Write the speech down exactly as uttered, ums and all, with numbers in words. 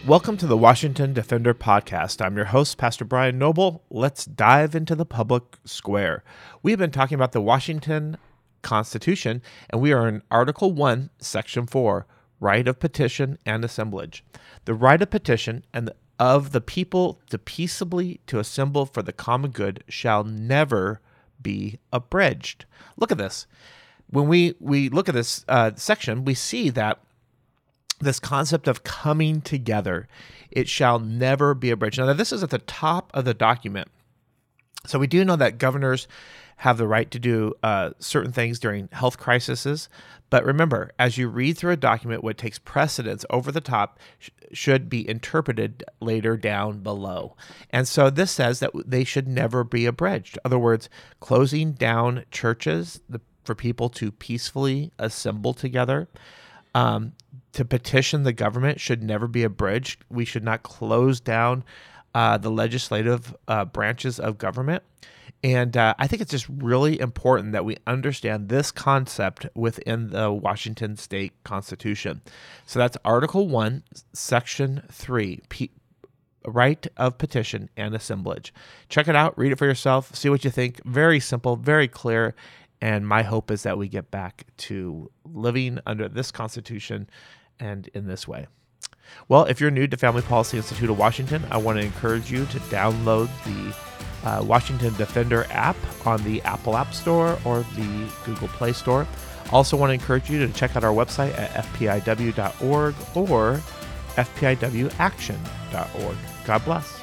Welcome to the Washington Defender Podcast. I'm your host, Pastor Brian Noble. Let's dive into the public square. We have been talking about the Washington Constitution, and we are in Article one, Section four, Right of Petition and Assemblage. The right of petition and the, of the people to peaceably to assemble for the common good shall never be abridged. Look at this. When we, we look at this uh, section, we see that this concept of coming together, it shall never be abridged. Now, this is at the top of the document. So we do know that governors have the right to do uh, certain things during health crises. But remember, as you read through a document, what takes precedence over the top sh- should be interpreted later down below. And so this says that they should never be abridged. In other words, closing down churches the, for people to peacefully assemble together, Um, to petition the government should never be abridged. We should not close down uh, the legislative uh, branches of government. And uh, I think it's just really important that we understand this concept within the Washington State Constitution. So that's Article one, Section three, P- Right of Petition and Assemblage. Check it out, read it for yourself, see what you think. Very simple, very clear. And my hope is that we get back to living under this Constitution and in this way. Well, if you're new to Family Policy Institute of Washington, I want to encourage you to download the uh, Washington Defender app on the Apple App Store or the Google Play Store. Also want to encourage you to check out our website at f p i w dot org or f p i w action dot org. God bless.